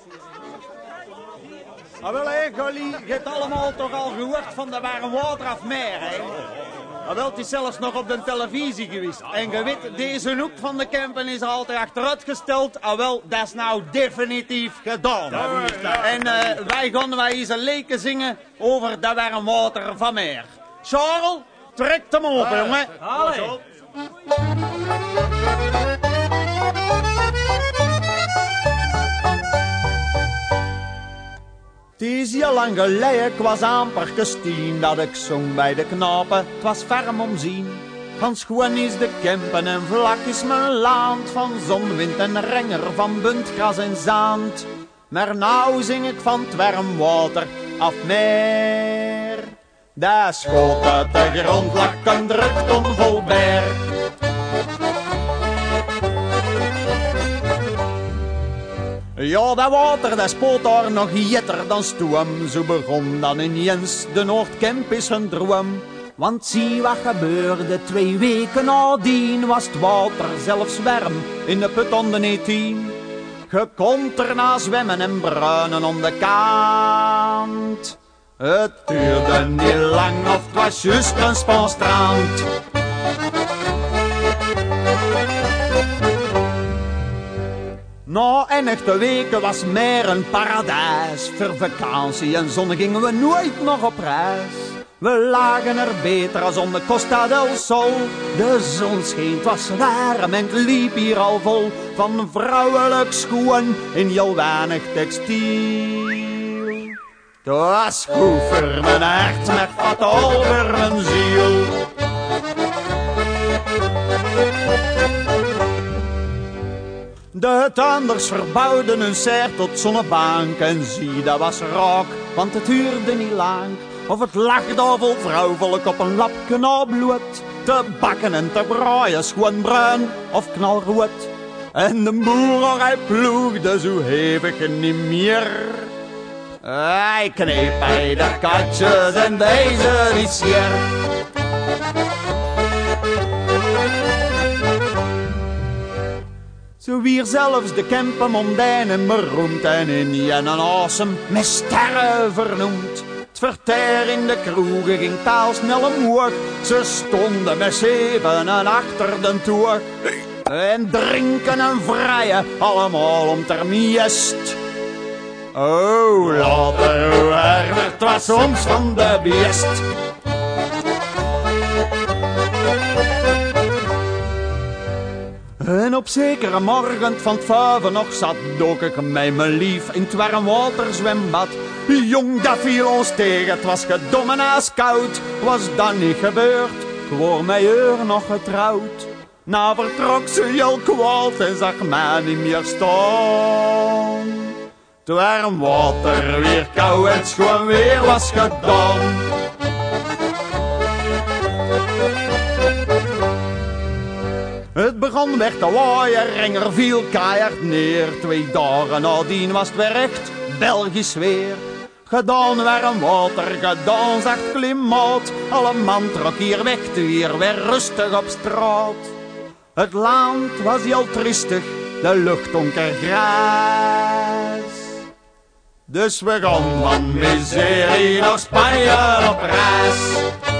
Wel, Golly, je hebt allemaal toch al gehoord van de warm water af meer, hè? Wel, het is zelfs nog op de televisie geweest. En je weet, deze hoek van de campen is er altijd achteruitgesteld. Wel, dat is nou definitief gedaan. En wij gaan eens een leken zingen over dat warm water van meer. Charles, trek hem open, jongen. Allee. Het is heel lang geleden, ik was amper gestien, dat ik zong bij de knapen, het was ferm omzien. Van schoon is de kempen en vlak is mijn land, van zon, wind en renger, van bunt gras en zand. Maar nou zing ik van het warm water af meer. Daar schoot uit de grond, lag een druk ton vol berg. Ja, dat water, dat spoot daar nog jetter dan stoem. Zo begon dan ineens de Noordkemp is een droom. Want zie wat gebeurde, 2 weken nadien was het water zelfs warm in de put onder 18. Je komt erna zwemmen en bruinen om de kant. Het duurde niet lang of het was juist een spanstrand. Na enige weken was meer een paradijs. Voor vakantie en zon gingen we nooit nog op reis. We lagen er beter als om de Costa del Sol. De zon scheen, het was warm en het liep hier al vol. Van vrouwelijk schoen in heel weinig textiel. Het was goed voor mijn hart, maar fataal voor mijn ziel. De tuinders verbouwden hun serre tot zonnebank. En zie, dat was rook, want het duurde niet lang. Of het lag daar vol vrouwvolk op een lap knalbloed. Te bakken en te braaien, schoon bruin of knalrood. En de boer, hij ploegde zo hevig niet meer. Hij kneep bij de katjes en deze niet scher. Zo wier zelfs de Kempen mondaine beroemd en in Jen en Awesome met sterren vernoemd. Het verteer in de kroegen ging taal snel omhoog. Ze stonden met 7 en achter de toog. En drinken en vrijen, allemaal om ter miest. Oh, later, hoe Herbert was soms van de beest. En op zekere morgen van het 5 nog zat, dook ik met mijn lief in het warmwaterzwembad. Jong, dat viel ons tegen, het was gedom en ijskoud. Was dat niet gebeurd, ik word met haar nog getrouwd. Nou vertrok ze heel kwaad en zag mij niet meer staan. Het warmwater weer koud en het schoon weer was gedaan. Het begon weg te waaien en er viel keihard neer. 2 dagen nadien was het weer echt Belgisch weer. Gedaan warm water, gedaan zacht klimaat. Alle man trok hier weg, hier weer rustig op straat. Het land was heel triestig, de lucht donker grijs. Dus we gaan van miserie naar Spanje op reis.